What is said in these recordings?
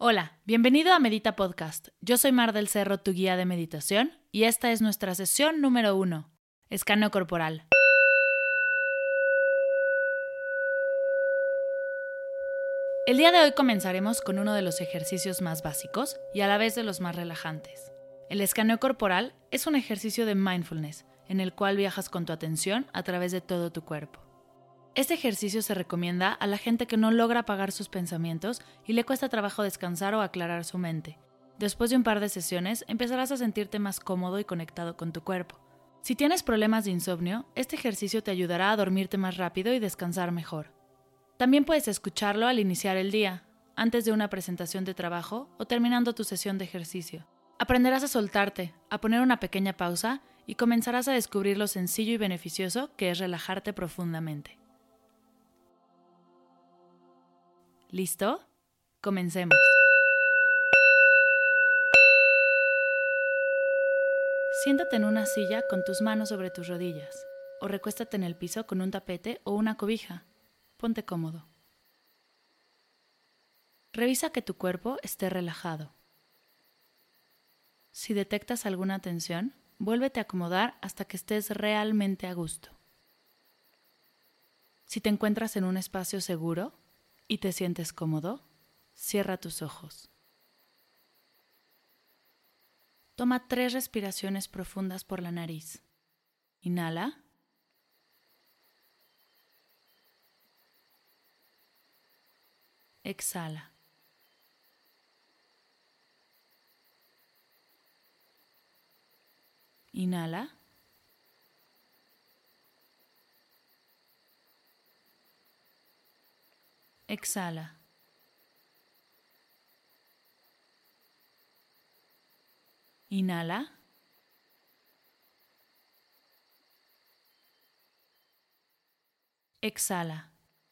Hola, bienvenido a Medita Podcast. Yo soy Mar del Cerro, tu guía de meditación, y esta es nuestra sesión número 1, escaneo corporal. El día de hoy comenzaremos con uno de los ejercicios más básicos y a la vez de los más relajantes. El escaneo corporal es un ejercicio de mindfulness en el cual viajas con tu atención a través de todo tu cuerpo. Este ejercicio se recomienda a la gente que no logra apagar sus pensamientos y le cuesta trabajo descansar o aclarar su mente. Después de un par de sesiones, empezarás a sentirte más cómodo y conectado con tu cuerpo. Si tienes problemas de insomnio, este ejercicio te ayudará a dormirte más rápido y descansar mejor. También puedes escucharlo al iniciar el día, antes de una presentación de trabajo o terminando tu sesión de ejercicio. Aprenderás a soltarte, a poner una pequeña pausa y comenzarás a descubrir lo sencillo y beneficioso que es relajarte profundamente. ¿Listo? Comencemos. Siéntate en una silla con tus manos sobre tus rodillas o recuéstate en el piso con un tapete o una cobija. Ponte cómodo. Revisa que tu cuerpo esté relajado. Si detectas alguna tensión, vuélvete a acomodar hasta que estés realmente a gusto. Si te encuentras en un espacio seguro y te sientes cómodo, cierra tus ojos. Toma 3 respiraciones profundas por la nariz. Inhala. Exhala. Inhala. Exhala. Inhala. Exhala.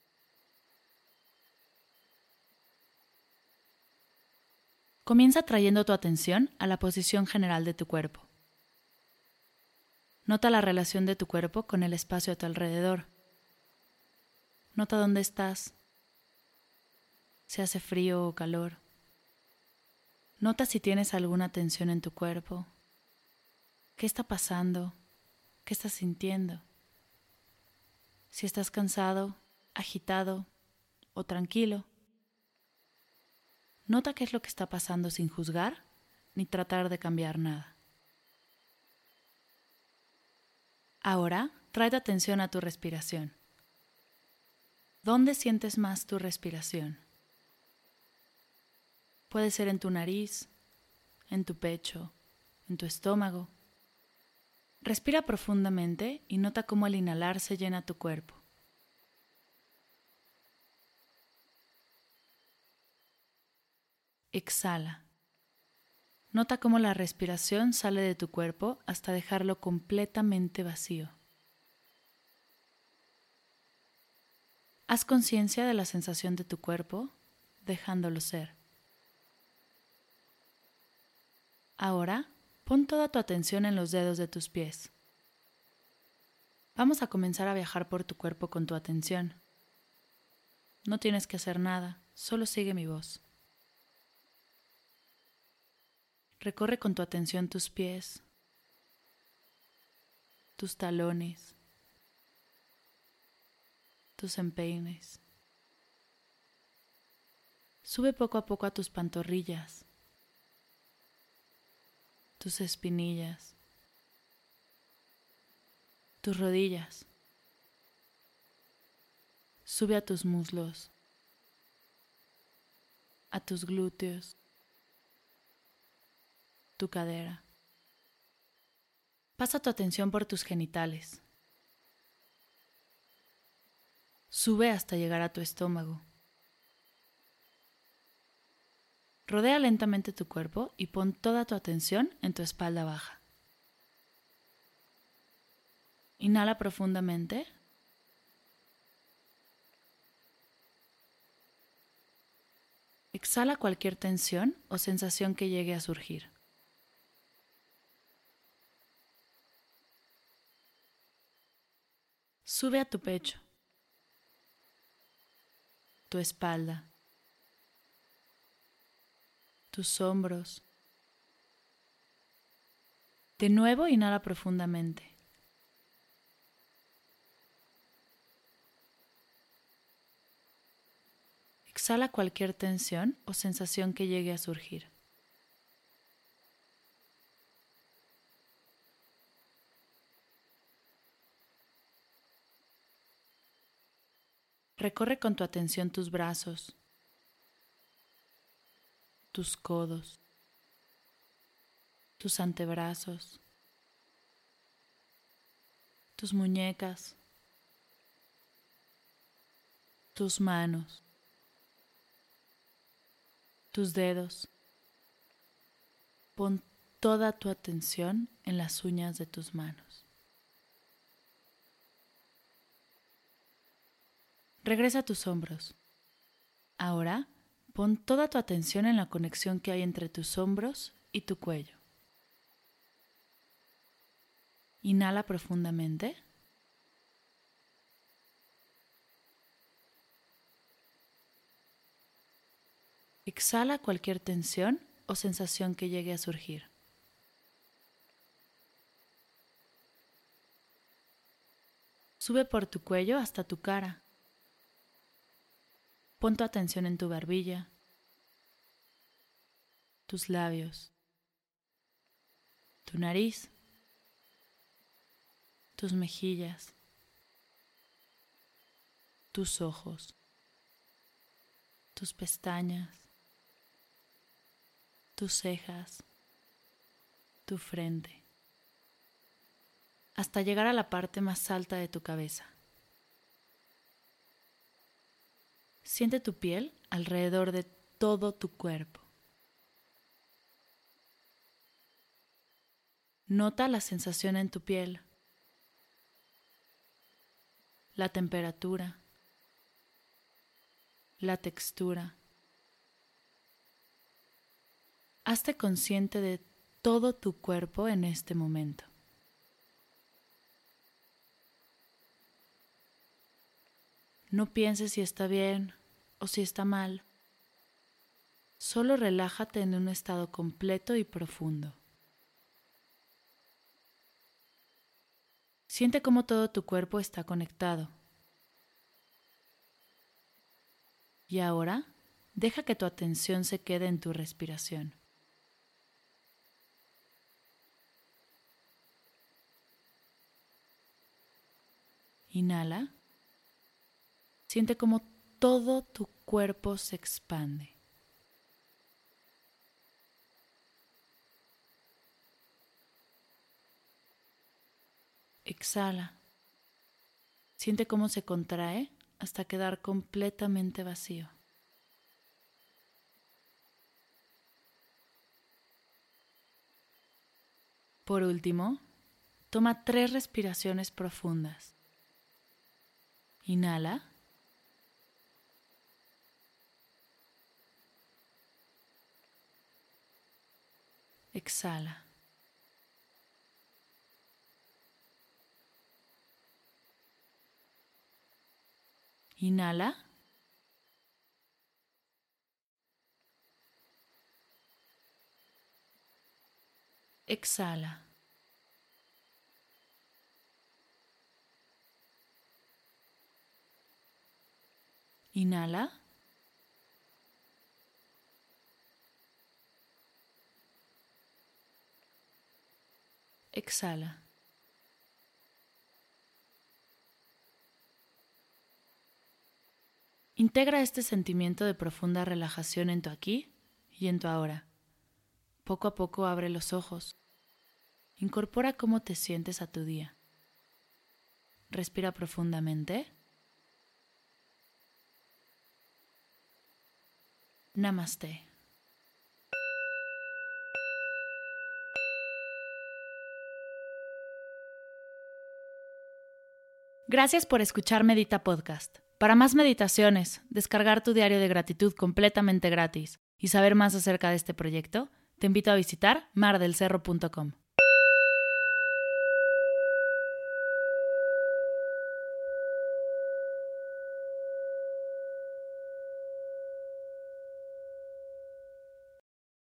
Comienza trayendo tu atención a la posición general de tu cuerpo. Nota la relación de tu cuerpo con el espacio a tu alrededor. Nota dónde estás. Si hace frío o calor. Nota si tienes alguna tensión en tu cuerpo. ¿Qué está pasando? ¿Qué estás sintiendo? Si estás cansado, agitado o tranquilo. Nota qué es lo que está pasando sin juzgar ni tratar de cambiar nada. Ahora, trae atención a tu respiración. ¿Dónde sientes más tu respiración? Puede ser en tu nariz, en tu pecho, en tu estómago. Respira profundamente y nota cómo al inhalar se llena tu cuerpo. Exhala. Nota cómo la respiración sale de tu cuerpo hasta dejarlo completamente vacío. Haz conciencia de la sensación de tu cuerpo, dejándolo ser. Ahora, pon toda tu atención en los dedos de tus pies. Vamos a comenzar a viajar por tu cuerpo con tu atención. No tienes que hacer nada, solo sigue mi voz. Recorre con tu atención tus pies, tus talones, tus empeines. Sube poco a poco a tus pantorrillas, tus espinillas, tus rodillas. Sube a tus muslos, a tus glúteos, tu cadera. Pasa tu atención por tus genitales. Sube hasta llegar a tu estómago. Rodea lentamente tu cuerpo y pon toda tu atención en tu espalda baja. Inhala profundamente. Exhala cualquier tensión o sensación que llegue a surgir. Sube a tu pecho, tu espalda, tus hombros. De nuevo, inhala profundamente. Exhala cualquier tensión o sensación que llegue a surgir. Recorre con tu atención tus brazos, tus codos, tus antebrazos, tus muñecas, tus manos, tus dedos. Pon toda tu atención en las uñas de tus manos. Regresa a tus hombros. Ahora, pon toda tu atención en la conexión que hay entre tus hombros y tu cuello. Inhala profundamente. Exhala cualquier tensión o sensación que llegue a surgir. Sube por tu cuello hasta tu cara. Pon tu atención en tu barbilla, tus labios, tu nariz, tus mejillas, tus ojos, tus pestañas, tus cejas, tu frente, hasta llegar a la parte más alta de tu cabeza. Siente tu piel alrededor de todo tu cuerpo. Nota la sensación en tu piel, la temperatura, la textura. Hazte consciente de todo tu cuerpo en este momento. No pienses si está bien o si está mal. Solo relájate en un estado completo y profundo. Siente cómo todo tu cuerpo está conectado. Y ahora, deja que tu atención se quede en tu respiración. Inhala. Siente cómo todo tu cuerpo se expande. Exhala. Siente cómo se contrae hasta quedar completamente vacío. Por último, toma 3 respiraciones profundas. Inhala. Exhala. Inhala. Exhala. Inhala. Exhala. Integra este sentimiento de profunda relajación en tu aquí y en tu ahora. Poco a poco abre los ojos. Incorpora cómo te sientes a tu día. Respira profundamente. Namaste. Gracias por escuchar Medita Podcast. Para más meditaciones, descargar tu diario de gratitud completamente gratis y saber más acerca de este proyecto, te invito a visitar mardelcerro.com.